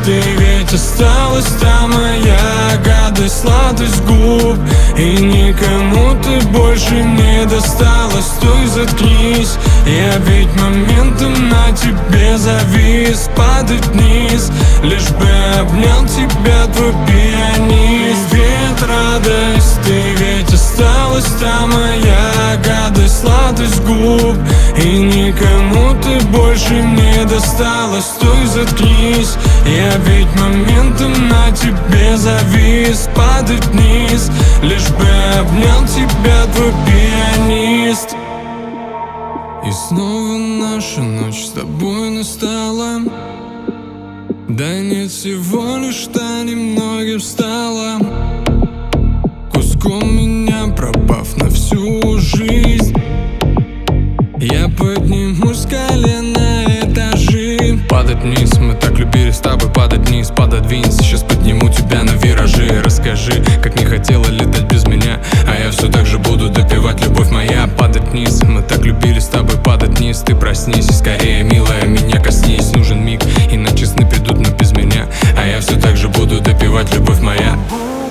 ты ведь осталась там, моя гадость, сладость губ. И никому ты больше не досталась. Стой, заткнись, я ведь моментом на тебе завис. Падать вниз, лишь бы обнял тебя твой пианист. Привет, радость, ты ведь осталась там, моя гадость, сладость губ. И никому ты больше не досталась. Стой, заткнись, я ведь моментом на тебе завис. Падать вниз, лишь бы обнял тебя твой пианист. И снова наша ночь с тобой настала. Да нет, всего лишь та немногим стала. Куском меня пропав на всю жизнь. Я поднимусь с колен на этажи. Падать вниз, мы так любили с тобой падать вниз. Пододвинься, сейчас подниму тебя на виражи. Расскажи, как не хотела летать без меня, а я все так же буду допевать, любовь моя. Падать вниз, мы так любили с тобой падать вниз. Ты проснись, скорее, милая, меня коснись. Нужен миг, иначе сны придут, но без меня, а я все так же буду допевать, любовь моя.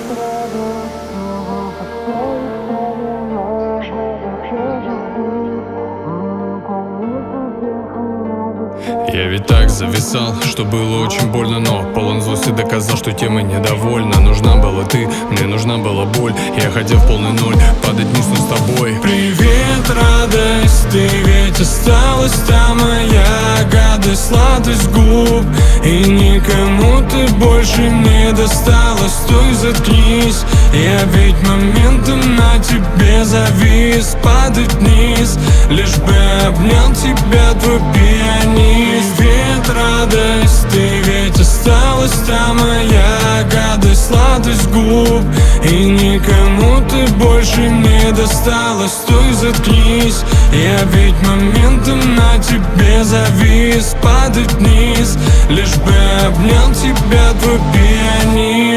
Я ведь так зависал, что было очень больно, но полон злости доказал, что тема недовольна. Нужна была ты, мне нужна была боль. Я хотел в полный ноль падать вниз, но с тобой. Привет, радость, ты ведь осталась там, моя гадость, сладость губ. И никому ты больше не досталась. Стой, заткнись, я ведь моментом на тебе завис. Падать вниз, лишь бы обнял тебя твой пианист. Привет, радость, ты ведь осталась там, моя гадость, сладость губ. И никому ты больше не досталась. Стой, заткнись, я ведь моментом на тебе завис. Падать вниз, лишь бы обнял тебя твой пианист.